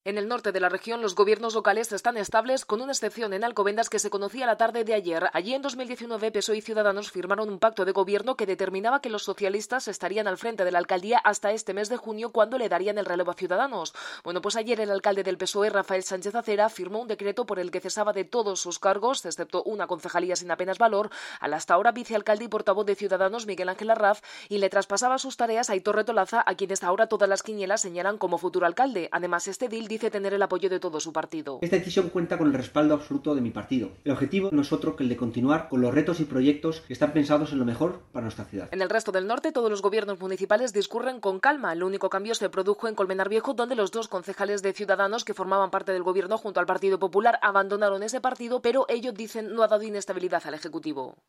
En el norte de la región, los gobiernos locales están estables, con una excepción en Alcobendas que se conocía la tarde de ayer. Allí, en 2019, PSOE y Ciudadanos firmaron un pacto de gobierno que determinaba que los socialistas estarían al frente de la alcaldía hasta este mes de junio, cuando le darían el relevo a Ciudadanos. Bueno, pues ayer el alcalde del PSOE, Rafael Sánchez Acera, firmó un decreto por el que cesaba de todos sus cargos, excepto una concejalía sin apenas valor, al hasta ahora vicealcalde y portavoz de Ciudadanos, Miguel Ángel Arraf, y le traspasaba sus tareas a Aitor Retolaza, a quien hasta ahora todas las quinielas señalan como futuro alcalde. Además, este edil dice tener el apoyo de todo su partido. Esta decisión cuenta con el respaldo absoluto de mi partido. El objetivo no es otro que el de continuar con los retos y proyectos que están pensados en lo mejor para nuestra ciudad. En el resto del norte, todos los gobiernos municipales discurren con calma. El único cambio se produjo en Colmenar Viejo, donde los dos concejales de Ciudadanos que formaban parte del gobierno junto al Partido Popular abandonaron ese partido, pero ello, dicen, no ha dado inestabilidad al Ejecutivo.